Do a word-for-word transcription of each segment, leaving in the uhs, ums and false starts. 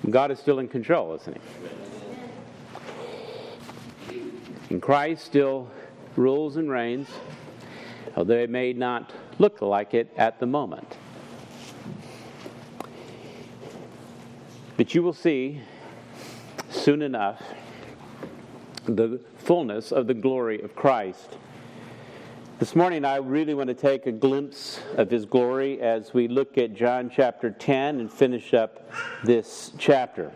God is still in control, isn't He? And Christ still rules and reigns, although it may not look like it at the moment. But you will see soon enough the fullness of the glory of Christ. This morning I really want to take a glimpse of His glory as we look at John chapter ten and finish up this chapter.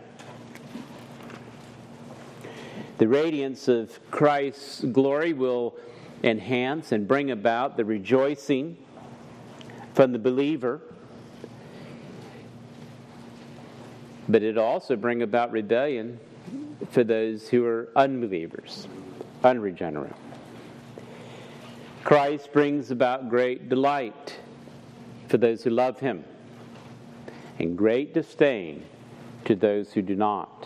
The radiance of Christ's glory will enhance and bring about the rejoicing from the believer, but it also bring about rebellion for those who are unbelievers, unregenerate. Christ brings about great delight for those who love Him, and great disdain to those who do not.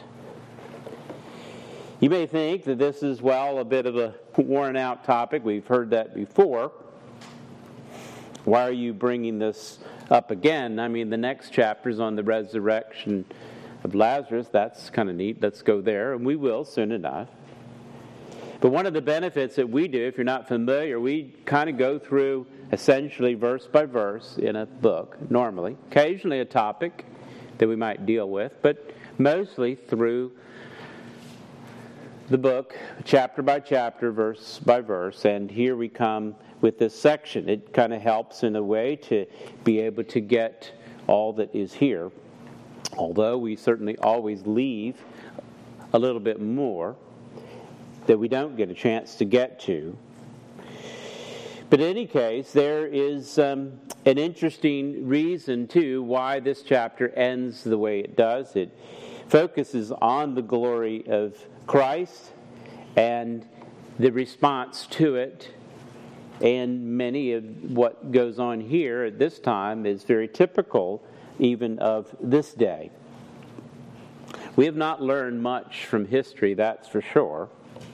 You may think that this is, well, a bit of a worn out topic. We've heard that before. Why are you bringing this up again? I mean, the next chapter is on the resurrection of Lazarus. That's kind of neat. Let's go there, and we will soon enough. But one of the benefits that we do, if you're not familiar, we kind of go through essentially verse by verse in a book, normally. Occasionally a topic that we might deal with, but mostly through the book, chapter by chapter, verse by verse. And here we come with this section. It kind of helps in a way to be able to get all that is here. Although we certainly always leave a little bit more that we don't get a chance to get to. But in any case, there is um, an interesting reason, too, why this chapter ends the way it does. It focuses on the glory of Christ and the response to it. And many of what goes on here at this time is very typical even of this day. We have not learned much from history, that's for sure.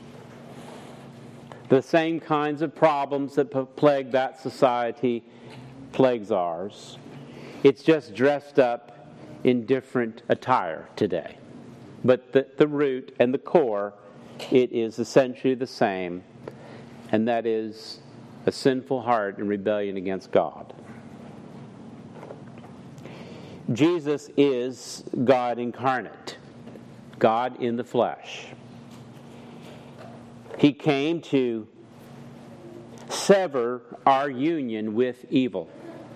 The same kinds of problems that plague that society plagues ours. It's just dressed up in different attire today. But the, the root and the core, it is essentially the same, and that is a sinful heart in rebellion against God. Jesus is God incarnate, God in the flesh. He came to sever our union with evil,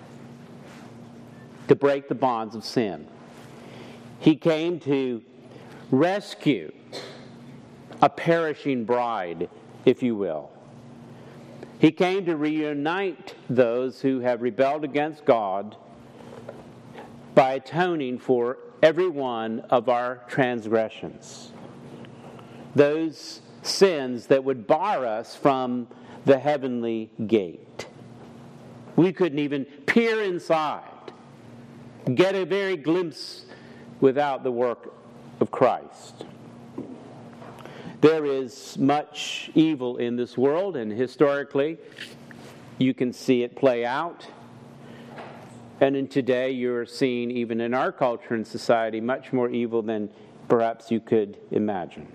to break the bonds of sin. He came to rescue a perishing bride, if you will. He came to reunite those who have rebelled against God by atoning for every one of our transgressions. Those sins that would bar us from the heavenly gate. We couldn't even peer inside, get a very glimpse without the work of Christ. There is much evil in this world, and historically you can see it play out. And in today you're seeing, even in our culture and society, much more evil than perhaps you could imagine.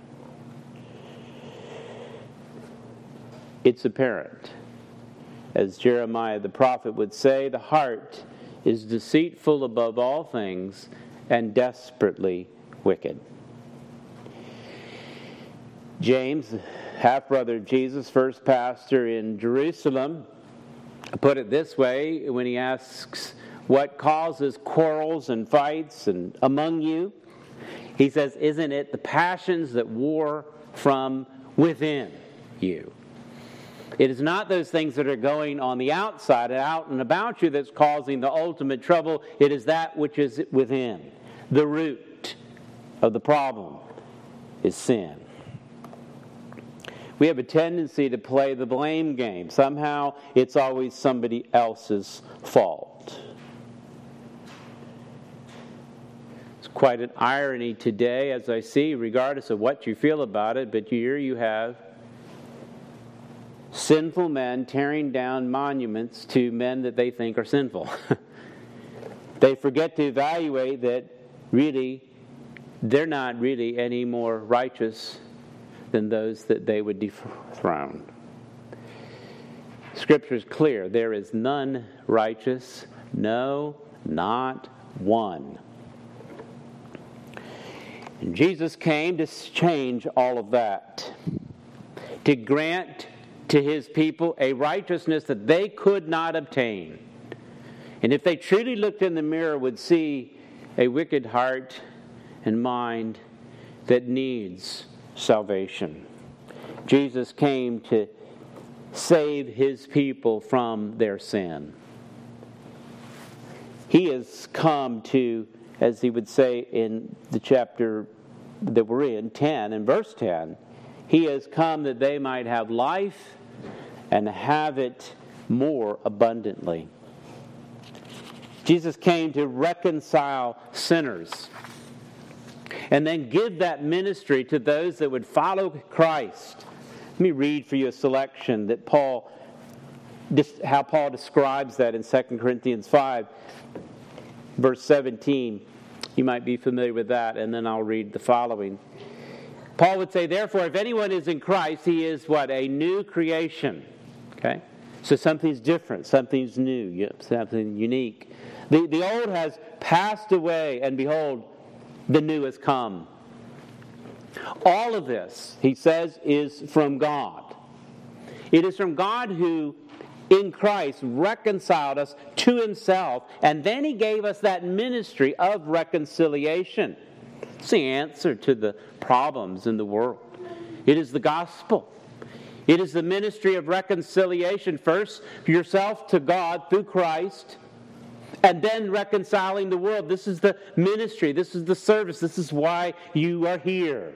It's apparent. As Jeremiah the prophet would say, the heart is deceitful above all things and desperately wicked. James, half-brother of Jesus, first pastor in Jerusalem, put it this way when he asks, what causes quarrels and fights and among you? He says, isn't it the passions that war from within you? It is not those things that are going on the outside and out and about you that's causing the ultimate trouble. It is that which is within. The root of the problem is sin. We have a tendency to play the blame game. Somehow it's always somebody else's fault. It's quite an irony today, as I see, regardless of what you feel about it, but here you have sinful men tearing down monuments to men that they think are sinful. They forget to evaluate that really they're not really any more righteous than those that they would dethrone. Scripture is clear. There is none righteous, no, not one. And Jesus came to change all of that, to grant to his people a righteousness that they could not obtain. And if they truly looked in the mirror, would see a wicked heart and mind that needs salvation. Jesus came to save his people from their sin. He has come to, as he would say in the chapter that we're in, ten, and verse ten, he has come that they might have life and have it more abundantly. Jesus came to reconcile sinners and then give that ministry to those that would follow Christ. Let me read for you a selection that Paul, how Paul describes that in Second Corinthians five, verse seventeen. You might be familiar with that, and then I'll read the following. Paul would say, therefore, if anyone is in Christ, he is what? A new creation. Okay? So something's different, something's new, something unique. The, the old has passed away, and behold, the new has come. All of this, he says, is from God. It is from God who, in Christ, reconciled us to himself, and then he gave us that ministry of reconciliation. It's the answer to the problems in the world. It is the gospel. It is the ministry of reconciliation. First, yourself to God through Christ, and then reconciling the world. This is the ministry. This is the service. This is why you are here.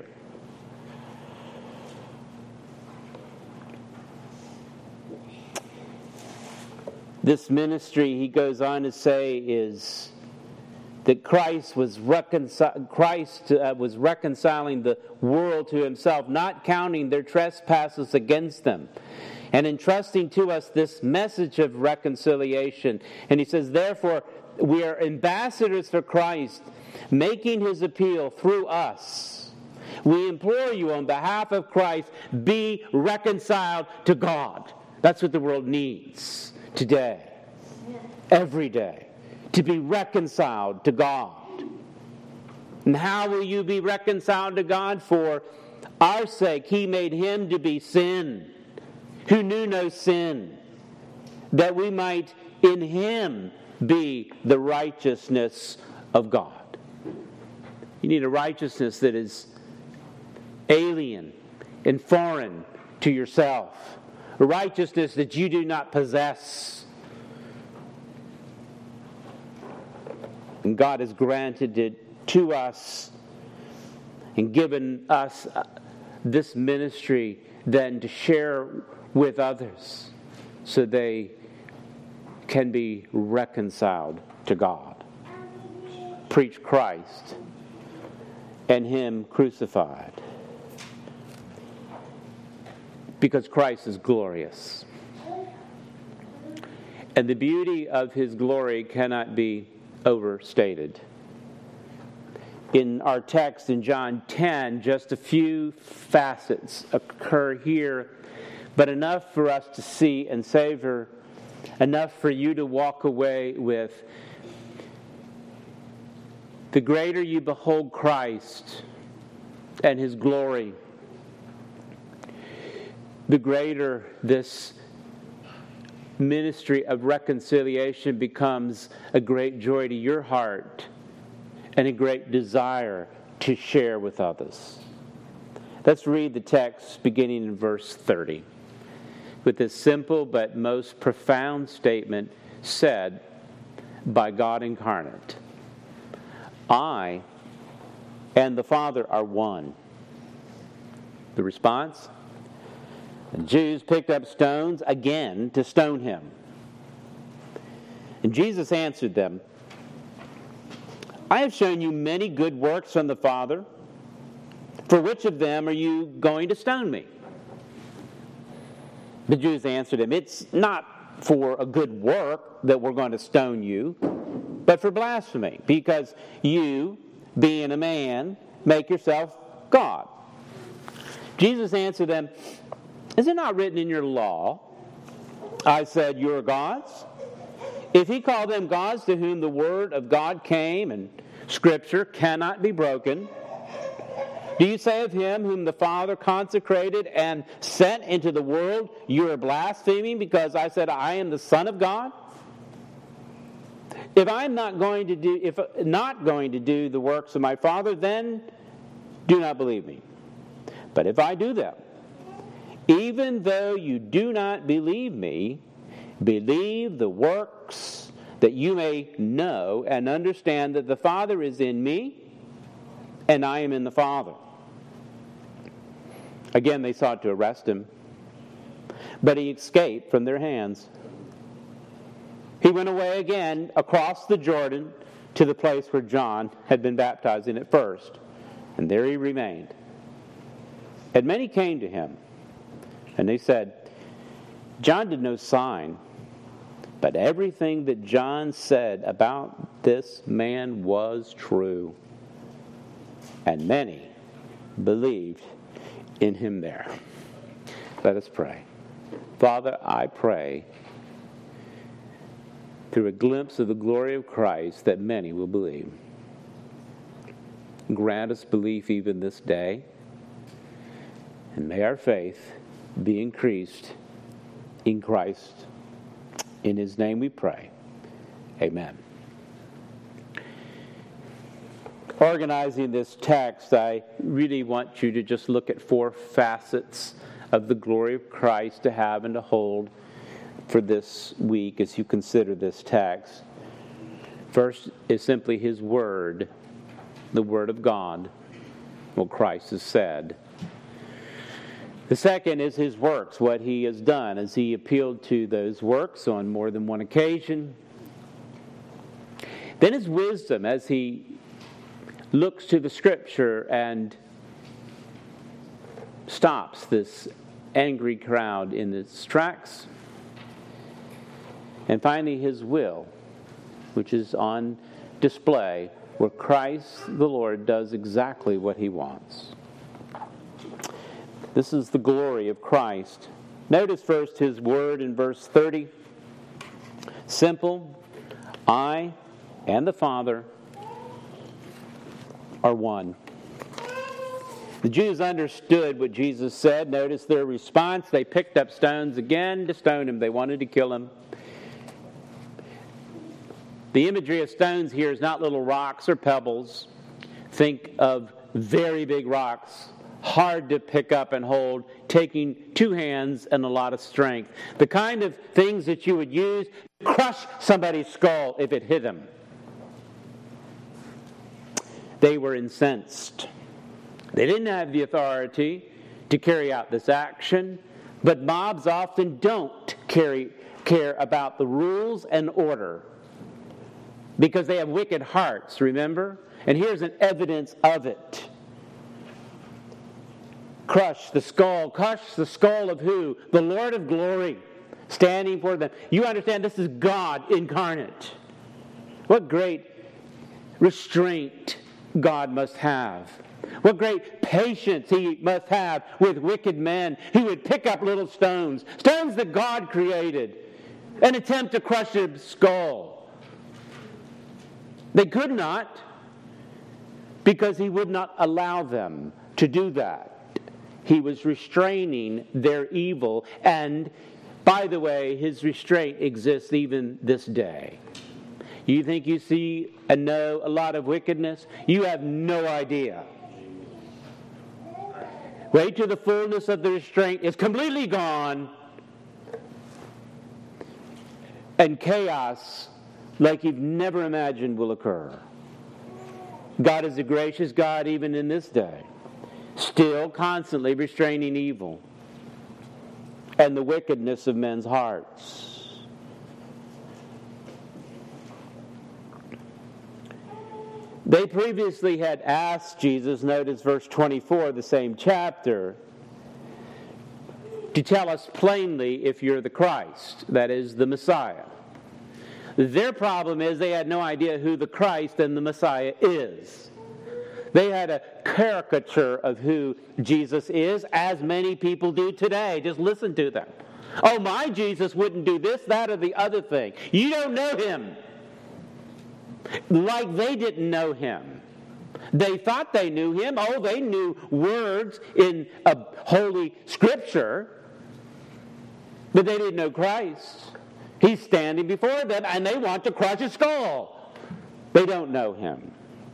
This ministry, he goes on to say, is that Christ was, reconcil- Christ, uh, was reconciling the world to himself, not counting their trespasses against them, and entrusting to us this message of reconciliation. And he says, therefore, we are ambassadors for Christ, making his appeal through us. We implore you on behalf of Christ, be reconciled to God. That's what the world needs today, every day, to be reconciled to God. And how will you be reconciled to God? For our sake, he made him to be sin, who knew no sin, that we might in him be the righteousness of God. You need a righteousness that is alien and foreign to yourself. A righteousness that you do not possess. And God has granted it to us and given us this ministry then to share with others so they can be reconciled to God. Preach Christ and him crucified. Because Christ is glorious. And the beauty of his glory cannot be overstated. In our text in John ten, just a few facets occur here, but enough for us to see and savor, enough for you to walk away with. The greater you behold Christ and his glory, the greater this ministry of reconciliation becomes a great joy to your heart and a great desire to share with others. Let's read the text beginning in verse thirty with this simple but most profound statement said by God incarnate. I and the Father are one. The response? The Jews picked up stones again to stone him. And Jesus answered them, I have shown you many good works from the Father. For which of them are you going to stone me? The Jews answered him, it's not for a good work that we're going to stone you, but for blasphemy, because you, being a man, make yourself God. Jesus answered them, is it not written in your law, I said, you are gods? If he called them gods to whom the word of God came and Scripture cannot be broken, do you say of him whom the Father consecrated and sent into the world, you are blaspheming because I said I am the Son of God? If I'm not going to do, if not going to do the works of my Father, then do not believe me. But if I do them, even though you do not believe me, believe the works, that you may know and understand that the Father is in me, and I am in the Father. Again, they sought to arrest him, but he escaped from their hands. He went away again across the Jordan to the place where John had been baptizing at first, and there he remained. And many came to him, and they said, John did no sign, but everything that John said about this man was true. And many believed in him there. Let us pray. Father, I pray through a glimpse of the glory of Christ that many will believe. Grant us belief even this day, and may our faith be increased in Christ. In his name we pray. Amen. Organizing this text, I really want you to just look at four facets of the glory of Christ to have and to hold for this week as you consider this text. First is simply his word, the word of God, what Christ has said. The second is his works, what he has done, as he appealed to those works on more than one occasion. Then his wisdom, as he looks to the Scripture and stops this angry crowd in its tracks. And finally, his will, which is on display, where Christ the Lord does exactly what he wants. This is the glory of Christ. Notice first his word in verse thirty. Simple, I and the Father are one. The Jews understood what Jesus said. Notice their response. They picked up stones again to stone him. They wanted to kill him. The imagery of stones here is not little rocks or pebbles. Think of very big rocks, hard to pick up and hold, taking two hands and a lot of strength. The kind of things that you would use to crush somebody's skull if it hit them. They were incensed. They didn't have the authority to carry out this action, but mobs often don't carry, care about the rules and order because they have wicked hearts, remember? And here's an evidence of it. Crush the skull. Crush the skull of who? The Lord of glory standing for them. You understand this is God incarnate. What great restraint God must have. What great patience he must have with wicked men who would pick up little stones, stones that God created, and attempt to crush his skull. They could not, because he would not allow them to do that. He was restraining their evil, and by the way, his restraint exists even this day. You think you see and know a lot of wickedness? You have no idea. Wait till the fullness of the restraint is completely gone, and chaos like you've never imagined will occur. God is a gracious God even in this day, still constantly restraining evil and the wickedness of men's hearts. They previously had asked Jesus, notice verse twenty-four, the same chapter, to tell us plainly if you're the Christ, that is, the Messiah. Their problem is they had no idea who the Christ and the Messiah is. They had a caricature of who Jesus is, as many people do today. Just listen to them. Oh, my Jesus wouldn't do this, that, or the other thing. You don't know him. Like they didn't know him. They thought they knew him. Oh, they knew words in a holy scripture, but they didn't know Christ. He's standing before them, and they want to crush his skull. They don't know him.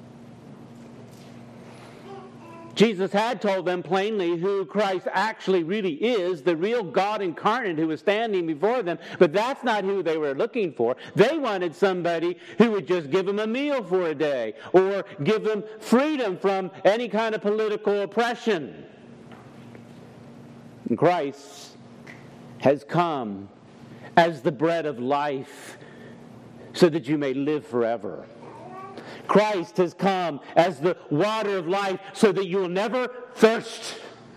Jesus had told them plainly who Christ actually really is, the real God incarnate who was standing before them, but that's not who they were looking for. They wanted somebody who would just give them a meal for a day or give them freedom from any kind of political oppression. And Christ has come as the bread of life so that you may live forever. Christ has come as the water of life so that you will never thirst.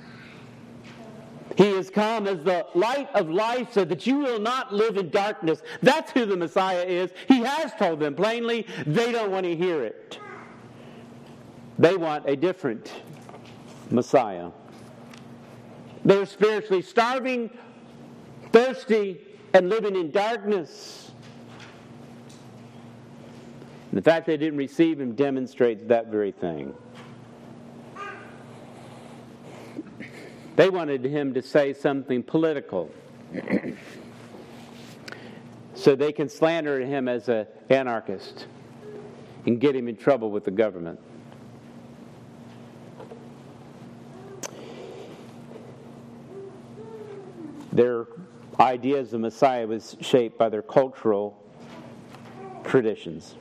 He has come as the light of life so that you will not live in darkness. That's who the Messiah is. He has told them plainly. They don't want to hear it. They want a different Messiah. They're spiritually starving, thirsty, and living in darkness. The fact they didn't receive him demonstrates that very thing. They wanted him to say something political so they can slander him as an anarchist and get him in trouble with the government. Their ideas of Messiah was shaped by their cultural traditions.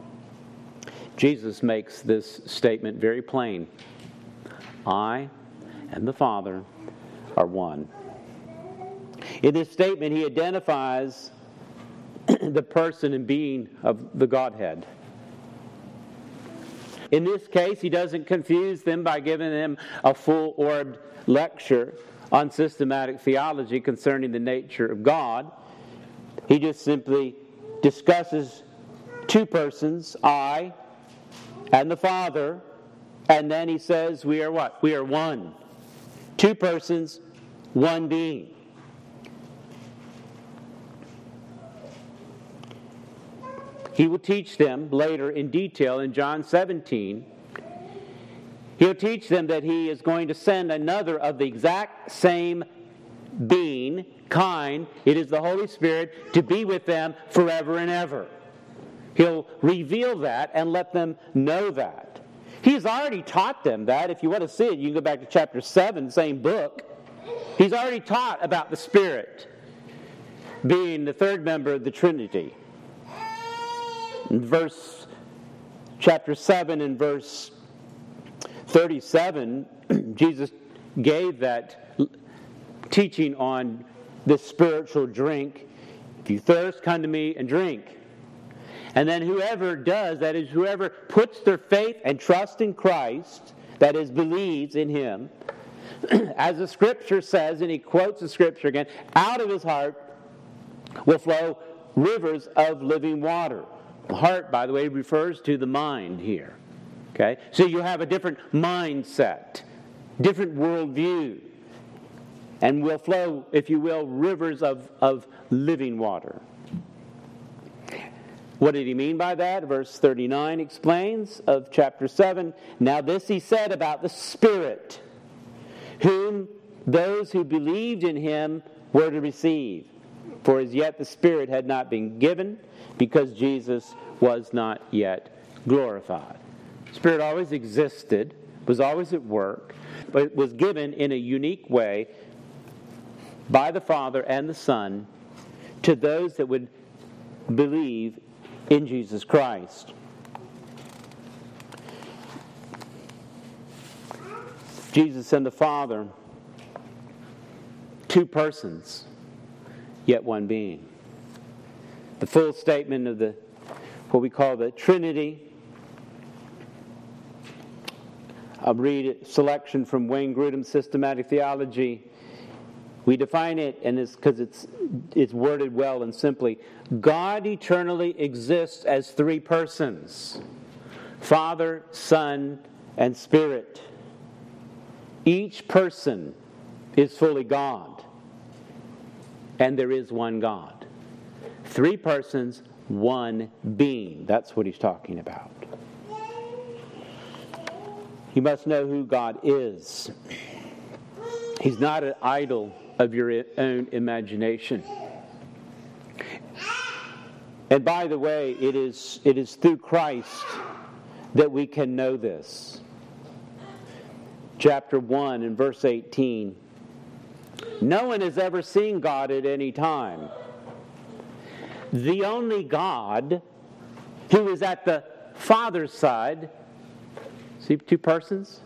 Jesus makes this statement very plain. I and the Father are one. In this statement, he identifies the person and being of the Godhead. In this case, he doesn't confuse them by giving them a full-orbed lecture on systematic theology concerning the nature of God. He just simply discusses two persons, I and the Father, and then he says we are what? We are one. Two persons, one being. He will teach them later in detail in John seventeen. He'll teach them that he is going to send another of the exact same being, kind. It is the Holy Spirit to be with them forever and ever. He'll reveal that and let them know that. He's already taught them that. If you want to see it, you can go back to chapter seven, same book. He's already taught about the Spirit being the third member of the Trinity. In verse, chapter seven and verse thirty-seven, Jesus gave that teaching on the spiritual drink. If you thirst, come to me and drink. And then whoever does, that is, whoever puts their faith and trust in Christ, that is, believes in him, as the scripture says, and he quotes the scripture again, out of his heart will flow rivers of living water. The heart, by the way, refers to the mind here. Okay? So you have a different mindset, different worldview, and will flow, if you will, rivers of, of living water. What did he mean by that? Verse thirty-nine explains of chapter seven. Now this he said about the Spirit, whom those who believed in him were to receive. For as yet the Spirit had not been given, because Jesus was not yet glorified. The Spirit always existed, was always at work, but it was given in a unique way by the Father and the Son to those that would believe in Jesus Christ. Jesus and the Father, two persons, yet one being. The full statement of the what we call the Trinity. I'll read a selection from Wayne Grudem's Systematic Theology. We define it, and it's because it's it's worded well and simply. God eternally exists as three persons: Father, Son, and Spirit. Each person is fully God, and there is one God. Three persons, one being. That's what he's talking about. You must know who God is. He's not an idol of your own imagination. And by the way, it is, it is through Christ that we can know this. Chapter one and verse eighteen. No one has ever seen God at any time. The only God who is at the Father's side, see two persons?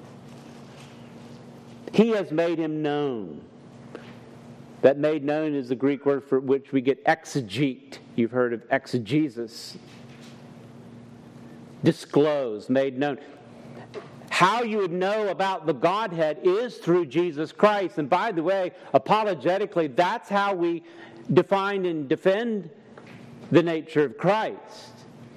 He has made him known. That made known is the Greek word for which we get exegete. You've heard of exegesis. Disclosed, made known. How you would know about the Godhead is through Jesus Christ. And by the way, apologetically, that's how we define and defend the nature of Christ.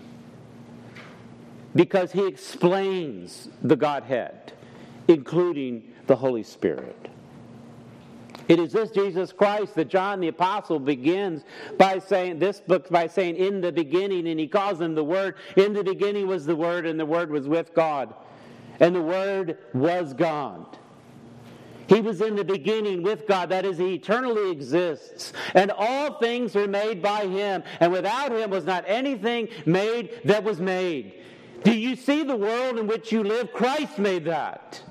Because he explains the Godhead, including the Holy Spirit. It is this Jesus Christ that John the Apostle begins by saying, this book by saying, in the beginning, and he calls him the Word. In the beginning was the Word, and the Word was with God. And the Word was God. He was in the beginning with God. That is, he eternally exists. And all things were made by him. And without him was not anything made that was made. Do you see the world in which you live? Christ made that.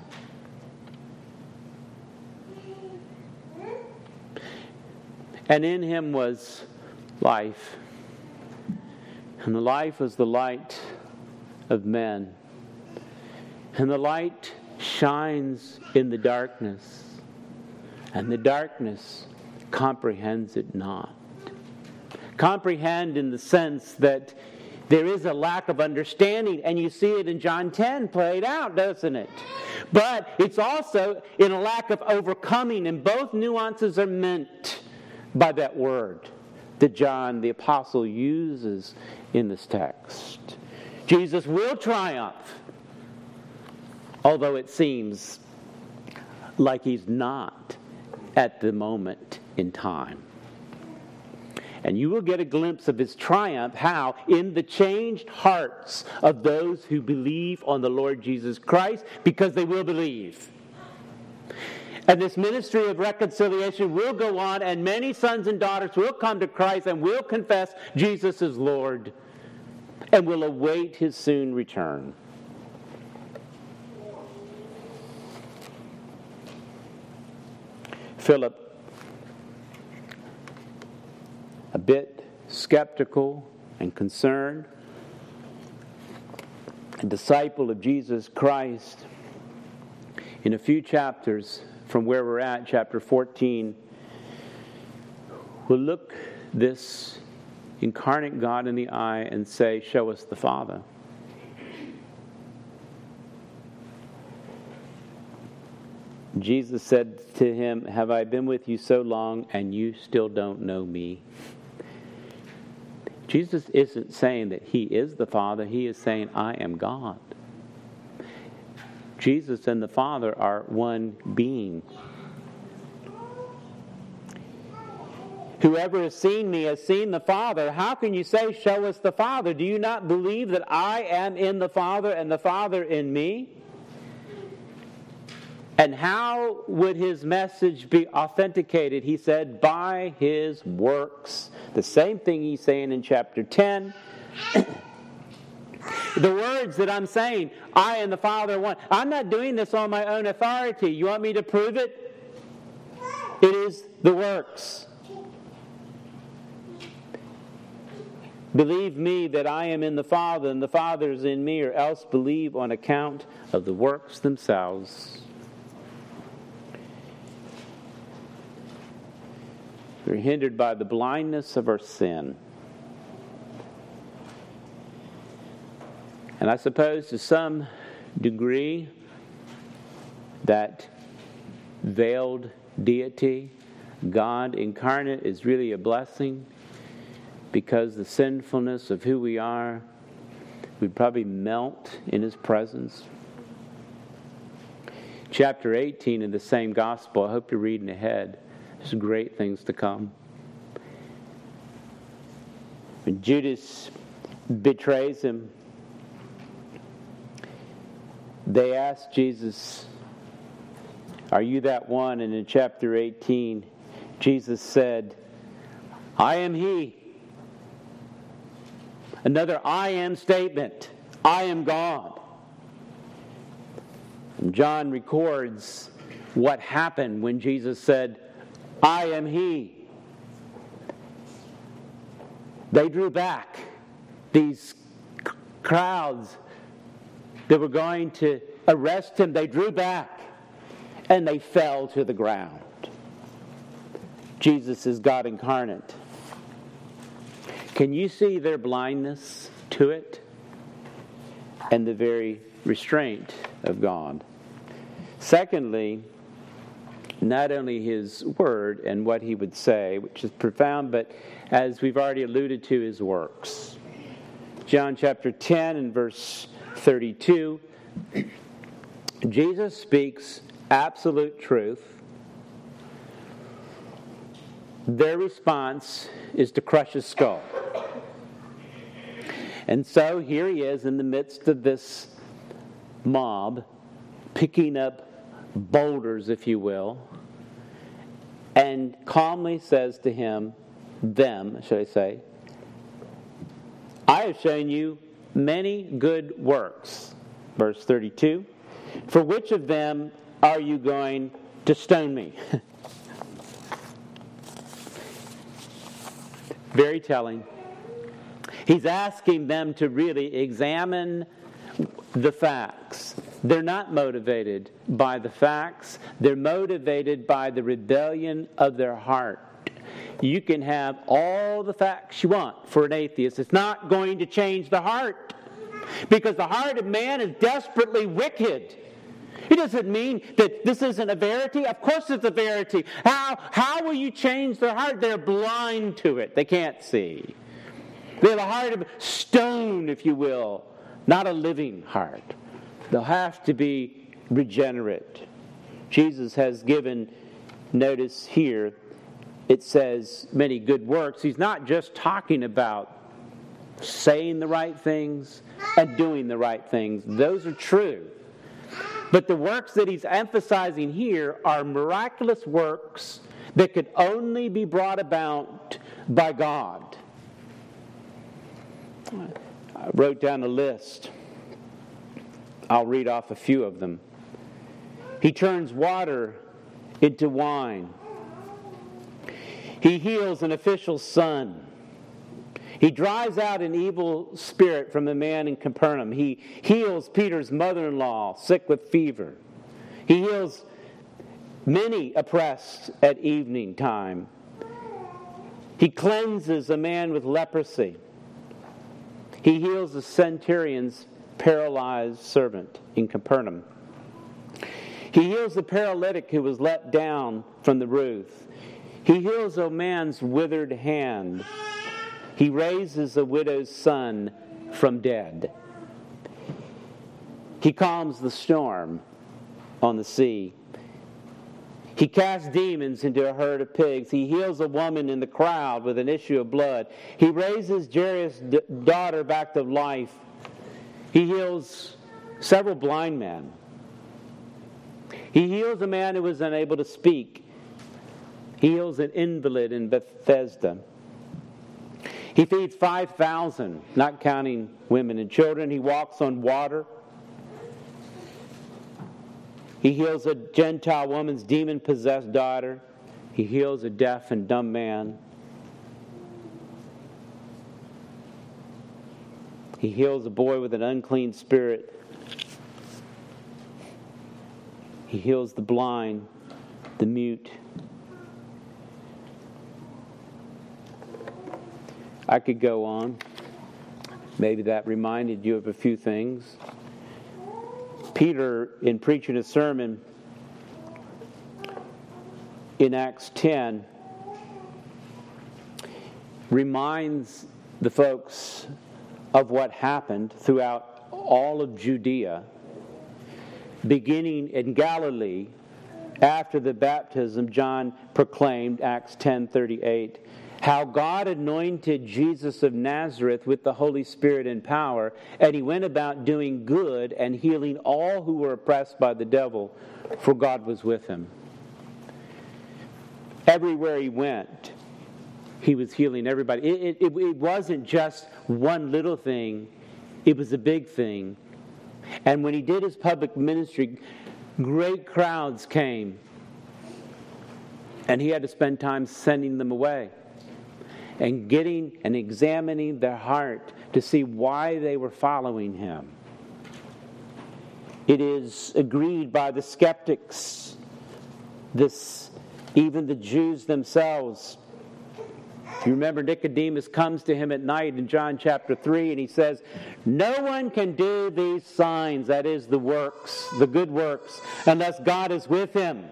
And in him was life. And the life was the light of men. And the light shines in the darkness, and the darkness comprehends it not. Comprehend in the sense that there is a lack of understanding, and you see it in John ten played out, doesn't it? But it's also in a lack of overcoming, and both nuances are meant by that word that John the Apostle uses in this text. Jesus will triumph, although it seems like he's not at the moment in time. And you will get a glimpse of his triumph, how? In the changed hearts of those who believe on the Lord Jesus Christ, because they will believe. And this ministry of reconciliation will go on, and many sons and daughters will come to Christ and will confess Jesus is Lord, and will await his soon return. Philip, a bit skeptical and concerned, a disciple of Jesus Christ, in a few chapters from where we're at, chapter fourteen, will look this incarnate God in the eye and say, "Show us the Father." Jesus said to him, "Have I been with you so long and you still don't know me?" Jesus isn't saying that he is the Father. He is saying, I am God. Jesus and the Father are one being. Whoever has seen me has seen the Father. How can you say, show us the Father? Do you not believe that I am in the Father and the Father in me? And how would his message be authenticated? He said, by his works. The same thing he's saying in chapter ten. The words that I'm saying, I and the Father are one. I'm not doing this on my own authority. You want me to prove it? It is the works. Believe me that I am in the Father and the Father is in me, or else believe on account of the works themselves. We're hindered by the blindness of our sin. And I suppose to some degree that veiled deity, God incarnate, is really a blessing, because the sinfulness of who we are, we'd probably melt in his presence. chapter eighteen in the same gospel. I hope you're reading ahead. There's great things to come. When Judas betrays him, they ask Jesus, "Are you that one?" And in chapter eighteen, Jesus said, "I am he." Another I am statement. I am God. And John records what happened when Jesus said, "I am he." They drew back. These c- crowds that were going to arrest him, they drew back and they fell to the ground. Jesus is God incarnate. Can you see their blindness to it and the very restraint of God? Secondly, not only his word and what he would say, which is profound, but as we've already alluded to, his works. John chapter ten and verse thirty-two, Jesus speaks absolute truth. Their response is to crush his skull. And so here he is in the midst of this mob, picking up boulders, if you will, and calmly says to him, them, should I say, "I have shown you many good works." Verse thirty-two, "For which of them are you going to stone me?" Very telling. He's asking them to really examine the facts. They're not motivated by the facts. They're motivated by the rebellion of their heart. You can have all the facts you want for an atheist. It's not going to change the heart. Because the heart of man is desperately wicked. It doesn't mean that this isn't a verity. Of course it's a verity. How, how will you change their heart? They're blind to it. They can't see. They have a heart of stone, if you will, not a living heart. They'll have to be regenerate. Jesus has given, notice here, it says many good works. He's not just talking about saying the right things and doing the right things. Those are true. But the works that he's emphasizing here are miraculous works that could only be brought about by God. I wrote down a list. I'll read off a few of them. He turns water into wine. He heals an official's son. He drives out an evil spirit from a man in Capernaum. He heals Peter's mother-in-law, sick with fever. He heals many oppressed at evening time. He cleanses a man with leprosy. He heals the centurion's paralyzed servant in Capernaum. He heals the paralytic who was let down from the roof. He heals a man's withered hand. He raises a widow's son from dead. He calms the storm on the sea. He casts demons into a herd of pigs. He heals a woman in the crowd with an issue of blood. He raises Jairus' d- daughter back to life. He heals several blind men. He heals a man who was unable to speak. He heals an invalid in Bethesda. He feeds five thousand, not counting women and children. He walks on water. He heals a Gentile woman's demon-possessed daughter. He heals a deaf and dumb man. He heals a boy with an unclean spirit. He heals the blind, the mute. I could go on. Maybe that reminded you of a few things. Peter, in preaching a sermon in Acts ten, reminds the folks of what happened throughout all of Judea. beginning in Galilee, after the baptism, John proclaimed, Acts ten thirty-eight, how God anointed Jesus of Nazareth with the Holy Spirit and power, and he went about doing good and healing all who were oppressed by the devil, for God was with him. Everywhere he went, he was healing everybody. It, it, it wasn't just one little thing, it was a big thing. And when he did his public ministry, great crowds came, and he had to spend time sending them away and getting and examining their heart to see why they were following him. It is agreed by the skeptics, this, even the Jews themselves. You remember Nicodemus comes to him at night in John chapter three, and he says, no one can do these signs, that is the works, the good works, unless God is with him.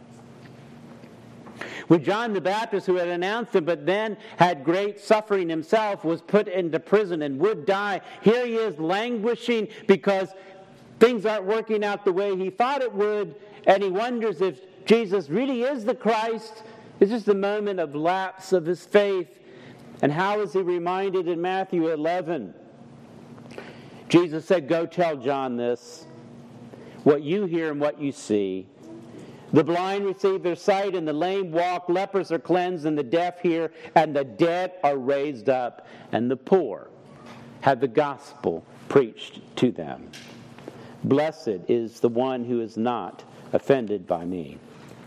When John the Baptist, who had announced him but then had great suffering himself, was put into prison and would die, here he is languishing because things aren't working out the way he thought it would, and he wonders if Jesus really is the Christ. It's just a moment of lapse of his faith. And how is he reminded in Matthew eleven? Jesus said, go tell John this, what you hear and what you see. The blind receive their sight, and the lame walk, lepers are cleansed, and the deaf hear, and the dead are raised up, and the poor have the gospel preached to them. Blessed is the one who is not offended by me.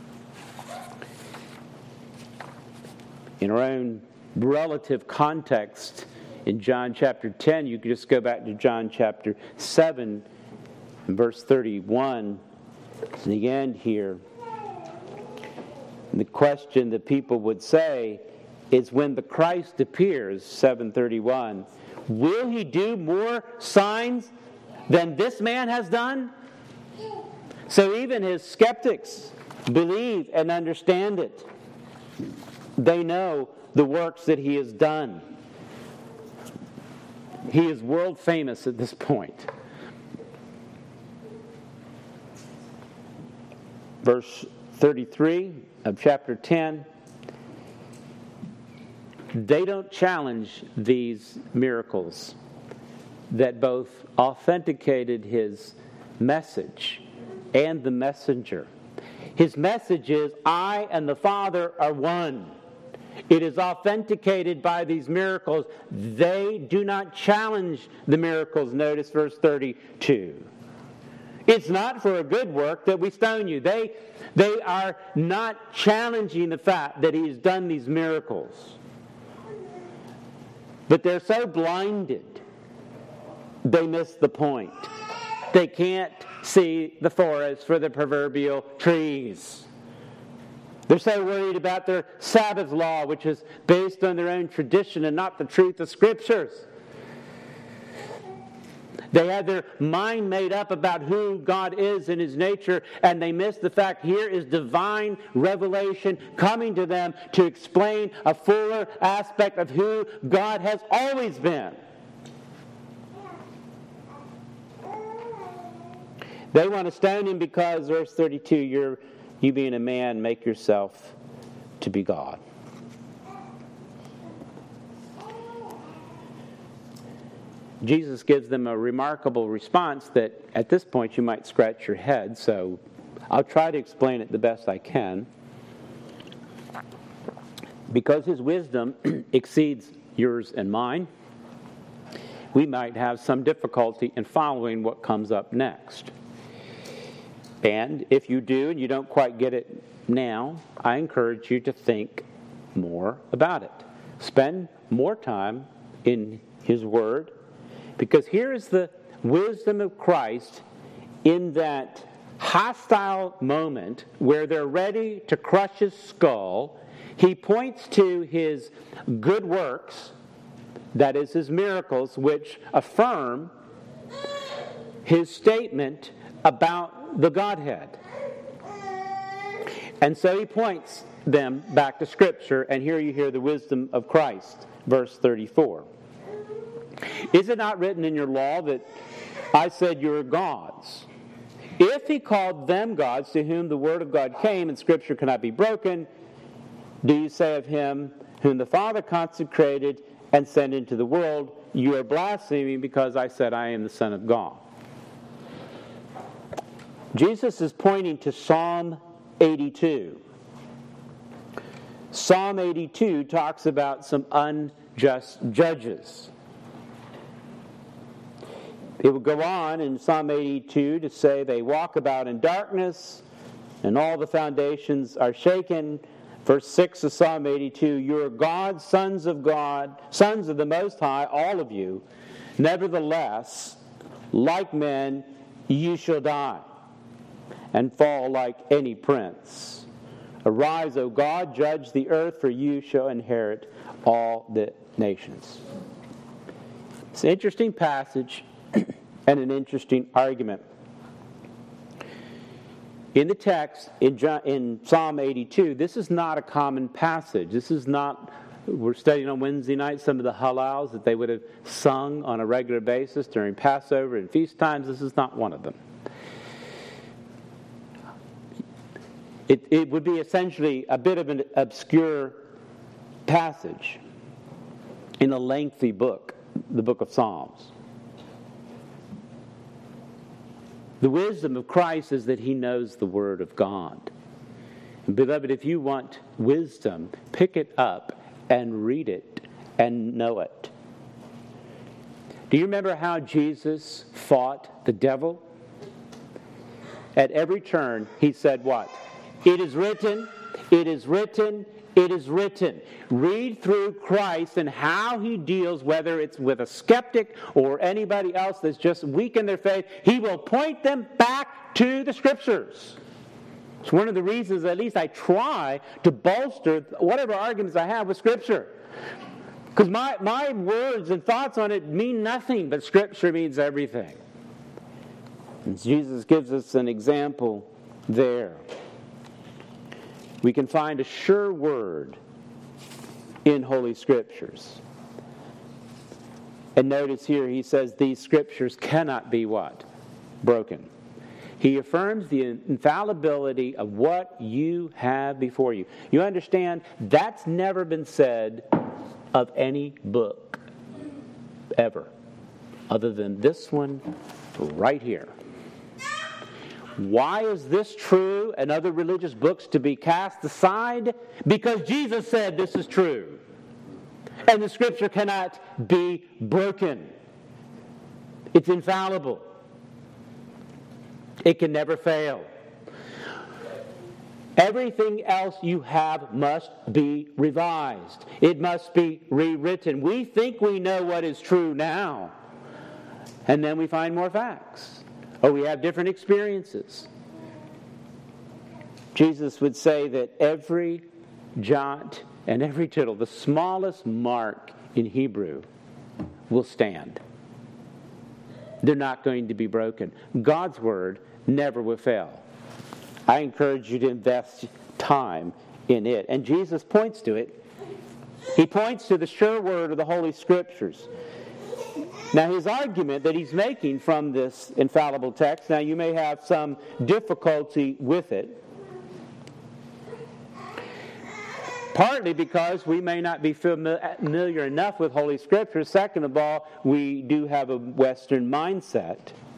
In our own relative context, in John chapter ten, you can just go back to John chapter seven, and verse thirty-one, to the end here. And the question that people would say is, when the Christ appears, seven thirty-one, will he do more signs than this man has done? So even his skeptics believe and understand it. They know the works that he has done. He is world famous at this point. Verse thirty-three of chapter ten. They don't challenge these miracles that both authenticated his message and the messenger. His message is, I and the Father are one. It is authenticated by these miracles. They do not challenge the miracles. Notice verse thirty-two. It's not for a good work that we stone you. They, they are not challenging the fact that he's done these miracles. But they're so blinded, they miss the point. They can't see the forest for the proverbial trees. They're so worried about their Sabbath law, which is based on their own tradition and not the truth of Scriptures. They have their mind made up about who God is in his nature, and they miss the fact here is divine revelation coming to them to explain a fuller aspect of who God has always been. They want to stone him because, verse thirty-two, you're, you being a man, make yourself to be God. Jesus gives them a remarkable response that at this point you might scratch your head, so I'll try to explain it the best I can. Because his wisdom exceeds yours and mine, we might have some difficulty in following what comes up next. And if you do and you don't quite get it now, I encourage you to think more about it. Spend more time in his word. Because here is the wisdom of Christ in that hostile moment where they're ready to crush his skull. He points to his good works, that is his miracles, which affirm his statement about the Godhead. And so he points them back to Scripture, and here you hear the wisdom of Christ, verse thirty-four. Is it not written in your law that I said you are gods? If he called them gods to whom the word of God came and Scripture cannot be broken, do you say of him whom the Father consecrated and sent into the world, you are blaspheming because I said I am the Son of God? Jesus is pointing to Psalm eighty-two. Psalm eighty-two talks about some unjust judges. It will go on in Psalm eighty-two to say they walk about in darkness and all the foundations are shaken. Verse six of Psalm eighty-two, you are God, sons of God, sons of the Most High, all of you. Nevertheless, like men, you shall die and fall like any prince. Arise, O God, judge the earth, for you shall inherit all the nations. It's an interesting passage and an interesting argument. In the text, in, John, in Psalm eighty-two, this is not a common passage. This is not, we're studying on Wednesday night some of the Hallels that they would have sung on a regular basis during Passover and feast times. This is not one of them. It, it would be essentially a bit of an obscure passage in a lengthy book, the book of Psalms. The wisdom of Christ is that he knows the Word of God. And beloved, if you want wisdom, pick it up and read it and know it. Do you remember how Jesus fought the devil? At every turn, he said what? It is written, it is written, it is written. Read through Christ and how he deals, whether it's with a skeptic or anybody else that's just weak in their faith. He will point them back to the Scriptures. It's one of the reasons, at least I try to bolster whatever arguments I have with Scripture. Because my, my words and thoughts on it mean nothing, but Scripture means everything. And Jesus gives us an example there. We can find a sure word in Holy Scriptures. And notice here he says these Scriptures cannot be what? Broken. He affirms the infallibility of what you have before you. You understand? That's never been said of any book ever, other than this one right here. Why is this true and other religious books to be cast aside? Because Jesus said this is true. And the Scripture cannot be broken. It's infallible. It can never fail. Everything else you have must be revised. It must be rewritten. We think we know what is true now. And then we find more facts. Or we have different experiences. Jesus would say that every jot and every tittle, the smallest mark in Hebrew, will stand. They're not going to be broken. God's word never will fail. I encourage you to invest time in it. And Jesus points to it. He points to the sure word of the Holy Scriptures. Now, his argument that he's making from this infallible text, now you may have some difficulty with it. Partly because we may not be familiar enough with Holy Scripture. Second of all, we do have a Western mindset.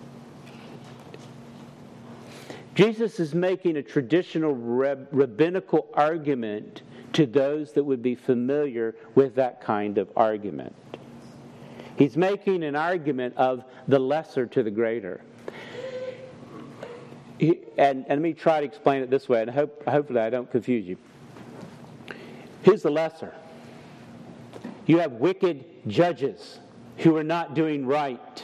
Jesus is making a traditional rab- rabbinical argument to those that would be familiar with that kind of argument. He's making an argument of the lesser to the greater. He, and, and let me try to explain it this way, and hope, hopefully I don't confuse you. Here's the lesser. You have wicked judges who are not doing right.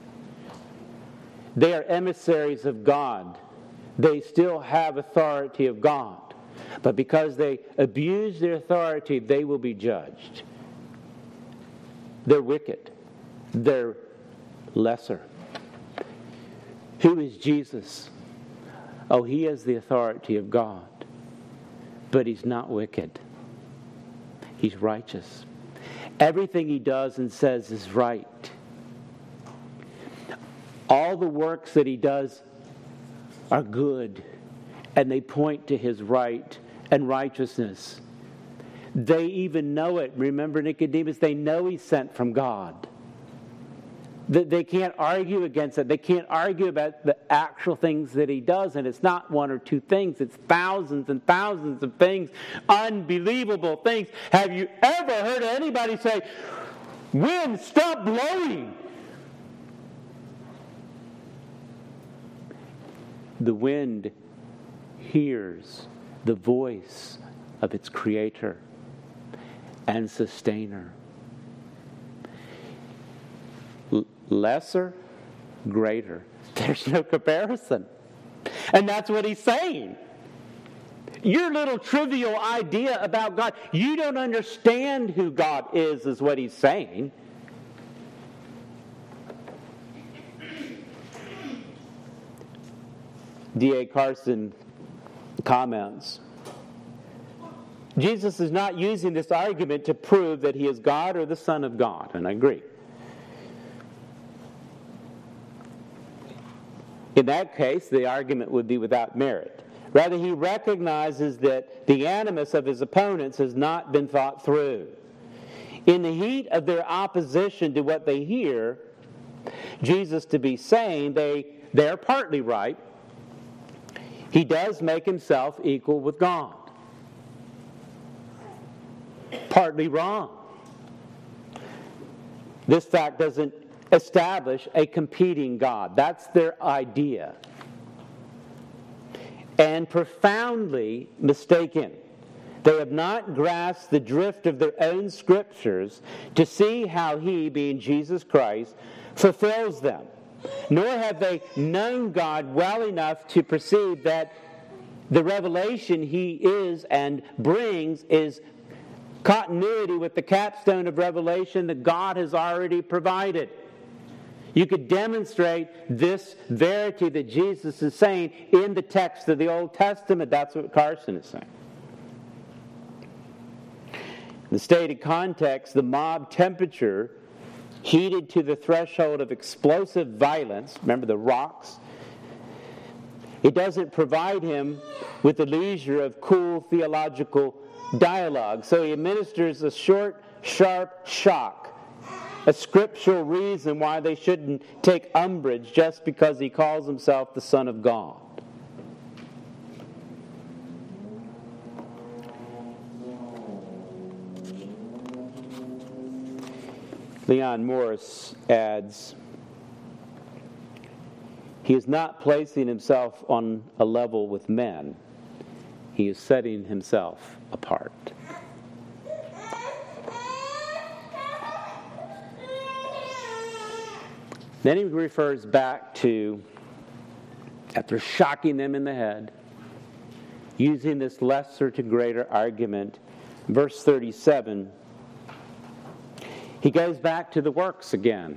They are emissaries of God. They still have authority of God. But because they abuse their authority, they will be judged. They're wicked. They're lesser. Who is Jesus? Oh, he has the authority of God. But he's not wicked. He's righteous. Everything he does and says is right. All the works that he does are good, and they point to his right and righteousness. They even know it. Remember Nicodemus, they know he's sent from God. They can't argue against it. They can't argue about the actual things that he does. And it's not one or two things. It's thousands and thousands of things. Unbelievable things. Have you ever heard anybody say, "Wind, stop blowing"? The wind hears the voice of its creator and sustainer. L- lesser, greater. There's no comparison. And that's what he's saying. Your little trivial idea about God, you don't understand who God is, is what he's saying. D A Carson comments, Jesus is not using this argument to prove that he is God or the Son of God, and I agree. In that case, the argument would be without merit. Rather, he recognizes that the animus of his opponents has not been thought through. In the heat of their opposition to what they hear Jesus to be saying, they, they're partly right. He does make himself equal with God. Partly wrong. This fact doesn't establish a competing God. That's their idea. And profoundly mistaken. They have not grasped the drift of their own scriptures to see how he, being Jesus Christ, fulfills them. Nor have they known God well enough to perceive that the revelation he is and brings is continuity with the capstone of revelation that God has already provided. You could demonstrate this verity that Jesus is saying in the text of the Old Testament. That's what Carson is saying. In the stated context, the mob temperature heated to the threshold of explosive violence, remember the rocks, it doesn't provide him with the leisure of cool theological dialogue. So he administers a short, sharp shock, a scriptural reason why they shouldn't take umbrage just because he calls himself the Son of God. Leon Morris adds, he is not placing himself on a level with men. He is setting himself apart. Then he refers back to, after shocking them in the head, using this lesser to greater argument, verse thirty-seven, he goes back to the works again.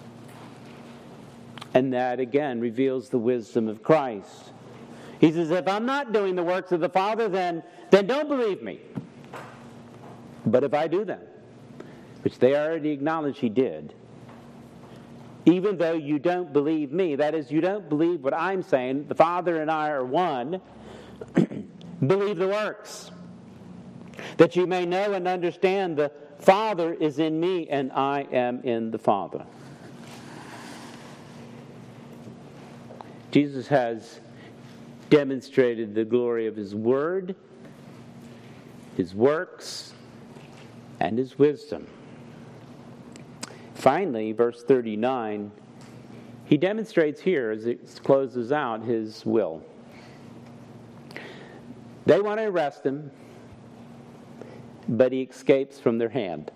And that again reveals the wisdom of Christ. He says, if I'm not doing the works of the Father, then, then don't believe me. But if I do them, which they already acknowledge he did, even though you don't believe me, that is, you don't believe what I'm saying, the Father and I are one, believe the works, that you may know and understand the Father is in me and I am in the Father. Jesus has demonstrated the glory of his word, his works, and his wisdom. Finally, verse thirty-nine, he demonstrates here as it closes out his will. They want to arrest him, but he escapes from their hand.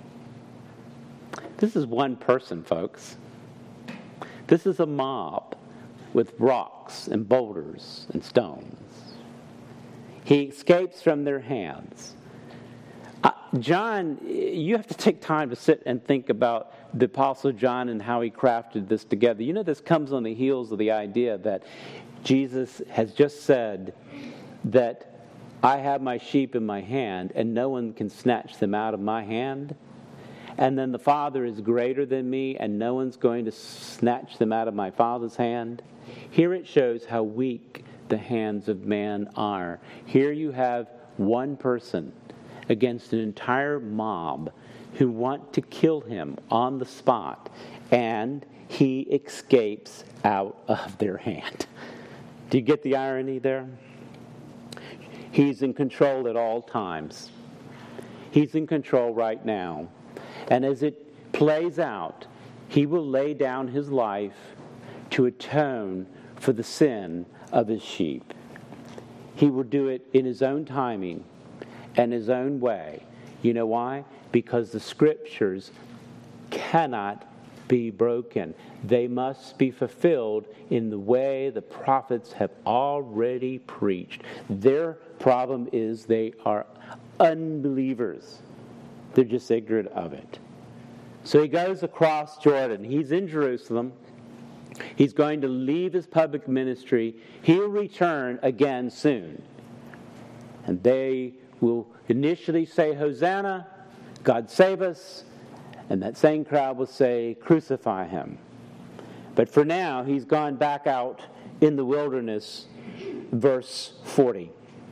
This is one person, folks. This is a mob with rocks and boulders and stones. He escapes from their hands. Uh, John, you have to take time to sit and think about the Apostle John and how he crafted this together. You know, this comes on the heels of the idea that Jesus has just said that I have my sheep in my hand and no one can snatch them out of my hand. and then the Father is greater than me, and no one's going to snatch them out of my Father's hand. Here it shows how weak the hands of man are. Here you have one person against an entire mob who want to kill him on the spot, and he escapes out of their hand. Do you get the irony there? He's in control at all times. He's in control right now. And as it plays out, he will lay down his life to atone for the sin of his sheep. He will do it in his own timing and his own way. You know why? Because the scriptures cannot be broken. They must be fulfilled in the way the prophets have already preached. Their problem is they are unbelievers. They're just ignorant of it. So he goes across Jordan. He's in Jerusalem. He's going to leave his public ministry. He'll return again soon. And they will initially say, Hosanna, God save us. And that same crowd will say, crucify him. But for now, he's gone back out in the wilderness, verse forty,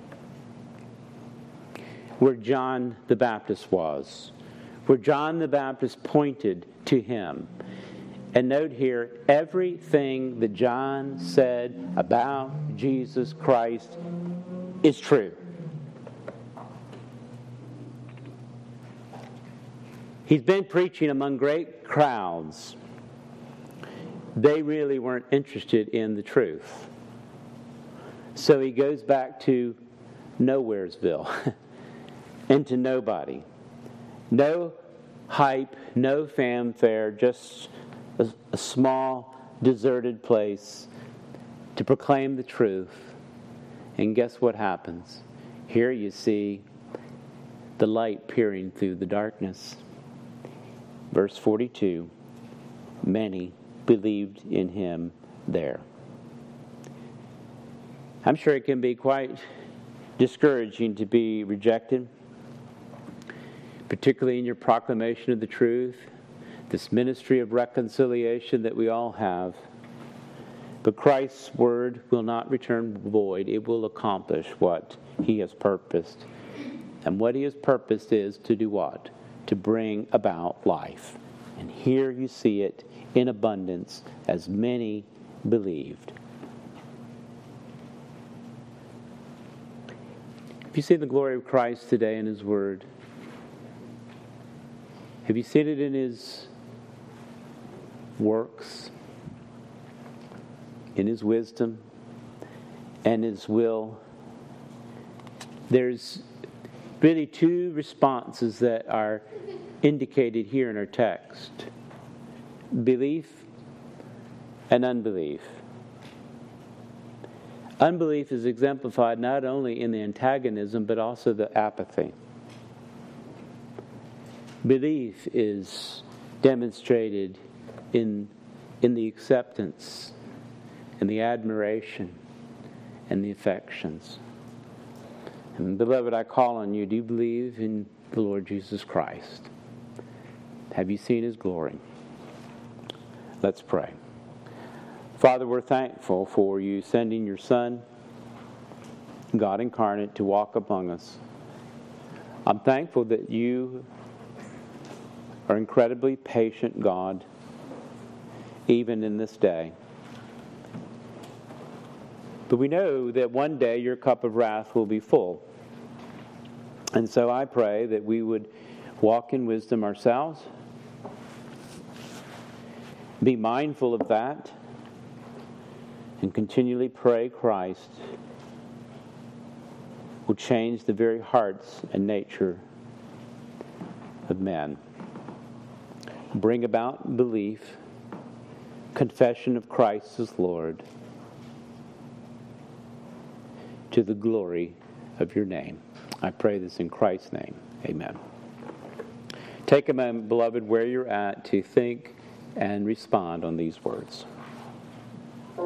where John the Baptist was, where John the Baptist pointed to him. And note here, everything that John said about Jesus Christ is true. He's been preaching among great crowds. They really weren't interested in the truth. So he goes back to Nowheresville and to nobody. No hype, no fanfare, just a, a small, deserted place to proclaim the truth. And guess what happens? Here you see the light peering through the darkness. Verse forty-two, many believed in him there. I'm sure it can be quite discouraging to be rejected, particularly in your proclamation of the truth, this ministry of reconciliation that we all have. But Christ's word will not return void. It will accomplish what he has purposed. And what he has purposed is to do what? To bring about life. And here you see it in abundance, as many believed. Have you seen the glory of Christ today in his word? Have you seen it in his works, in his wisdom, and his will? There's really two responses that are indicated here in our text: belief and unbelief. Unbelief is exemplified not only in the antagonism but also the apathy. Belief is demonstrated in, in the acceptance and the admiration and the affections. And beloved, I call on you, do you believe in the Lord Jesus Christ? Have you seen his glory? Let's pray. Father, we're thankful for you sending your Son, God incarnate, to walk among us. I'm thankful that you are incredibly patient, God, even in this day. But we know that one day your cup of wrath will be full. And so I pray that we would walk in wisdom ourselves, be mindful of that, and continually pray Christ will change the very hearts and nature of men. Bring about belief, confession of Christ as Lord, to the glory of your name. I pray this in Christ's name. Amen. Take a moment, beloved, where you're at, to think and respond on these words.